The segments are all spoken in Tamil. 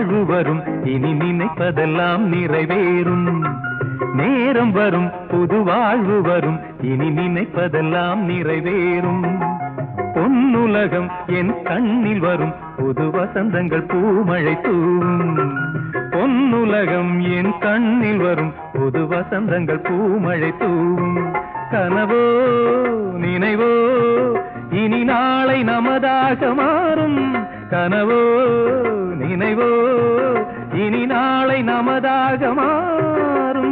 வாழ்வு வரும் இனி நினைப்பதெல்லாம் நிறைவேறும். நேரம் வரும் புது வாழ்வு வரும் இனி நினைப்பதெல்லாம் நிறைவேறும். பொன்னுலகம் என் கண்ணில் வரும் புது வசந்தங்கள் பூமழை தூவும். பொன்னுலகம் என் கண்ணில் வரும் புது வசந்தங்கள் பூமழை தூவும். கனவோ நினைவோ இனி நாளை நமதாக மாறும். கனவோ நினைவோ இனி நாளை நமதாக மாறும்.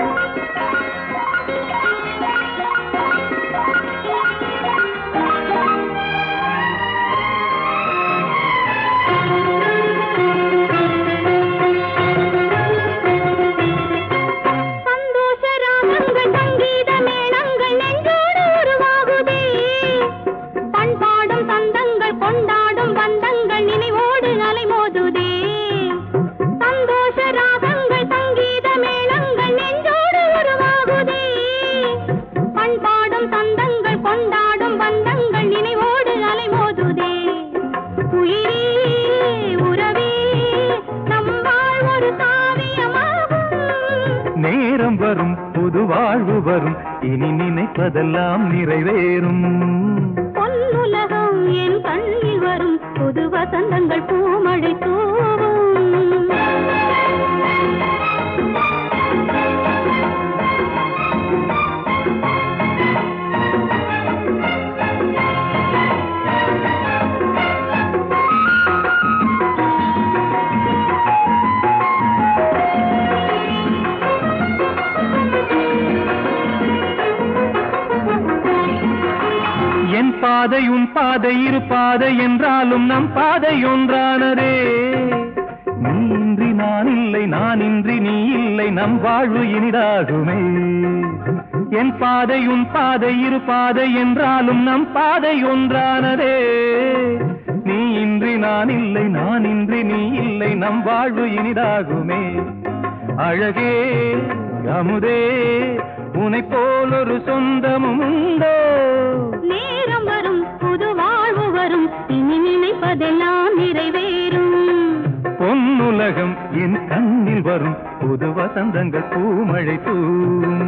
நேரம் வரும் புது வாழ்வு வரும் இனி நினைப்பதெல்லாம் நிறைவேறும். பொன்னுலகம் என் கண்ணில் வரும் புது வசந்தங்கள் பூமழை தூவும். என் பாதை உன் பாதை இரு பாதை என்றாலும் நம் பாதை ஒன்றானதே. நீ இன்றி நான் இல்லை நான் இன்றி நீ இல்லை நம் வாழ்வு இனிதாகுமே. என் பாதை உன் பாதை இரு பாதை என்றாலும் நம் பாதை ஒன்றானதே. நீ இன்றி நான் இல்லை நான் இன்றி நீ இல்லை நம் வாழ்வு இனிதாகுமே. அழகே அமுதே உனை போல் ஒரு சொந்தமும் உண்டோ. நேரம் வரும் புது வாழ்வு வரும் இனி நினைப்பதெல்லாம் நிறைவேறும். பொன்னுலகம் என் கண்ணில் வரும் புது வசந்தங்கள் பூமழை தூவும்.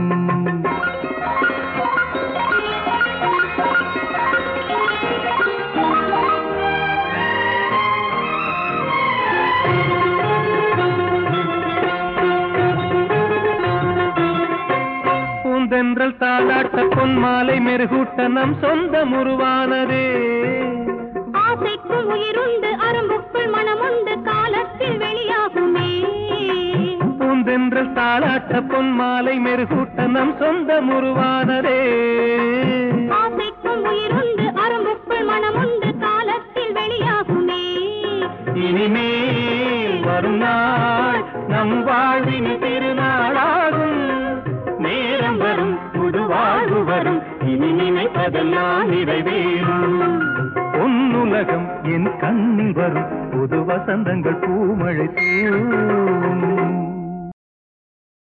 பூந்தென்றல் தாளாட்ட பொன் மாலை மெருகூட்ட நம் சொந்தம் உருவானதே. ஆசைக்கும் உயிருண்டு அரும்புக்குள் மனமுண்டு காலத்தில் வெளியாகுமே. பூந்தென்றல் தாளாட்ட பொன் மாலை மெருகூட்ட நம் சொந்தம் உருவானதே. ஆசைக்கும் உயிருண்டு அரும்புக்குள் மனமுண்டு காலத்தில் வெளியாகுமே. இனிமே வரும் நாள் நம் வாழ்வின் திருநாளாகும். நேரம் வரும் புது வாழ்வு வரும் இனி நினைப்பதெல்லாம் நிறைவேறும். பொன்னுலகம் என் கண்ணில் வரும் புது வசந்தங்கள் பூமழை தூவும்.